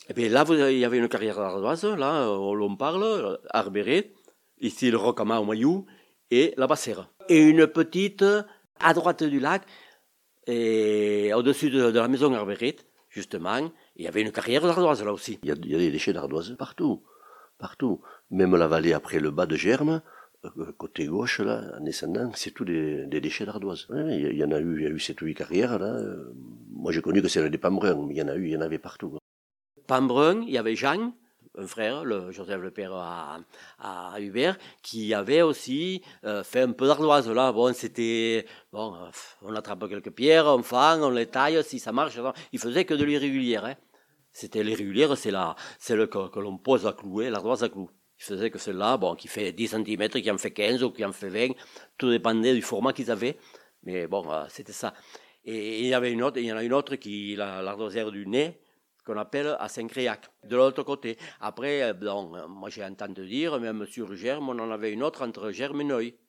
Et bien là, il y avait une carrière d'ardoise, là, où l'on parle, Arberet, ici le Rocama au Maillou, et la Bassère. Et une petite, à droite du lac, et au-dessus de la maison Arberet, justement, il y avait une carrière d'ardoise là aussi. Il y a des déchets d'ardoise partout, partout. Même la vallée après le bas de Germe, côté gauche, là, en descendant, c'est tout des déchets d'ardoise. Ouais, il y en a eu, il y a eu 7 ou 8 carrières, là. Moi, j'ai connu que c'était des Pambruns, mais il y en avait partout. Pambrun, il y avait Jean, un frère, Joseph le père à Hubert, qui avait aussi fait un peu d'ardoise. Là, bon, c'était, bon, on attrape quelques pierres, on fend, on les taille, si ça marche. Non, il faisait que de l'irrégulière. Hein. C'était l'irrégulière, c'est celle que l'on pose à clouer, l'ardoise à clous. Il faisait que celle-là, bon, qui fait 10 cm, qui en fait 15 ou qui en fait 20, tout dépendait du format qu'ils avaient. Mais bon, c'était ça. Et il y avait une autre, il y en a une autre qui, l'ardoisière du nez, qu'on appelle à Saint-Créac, de l'autre côté. Après, bon, moi j'ai entendu dire, même sur Germe, on en avait une autre entre Germe et Neuil.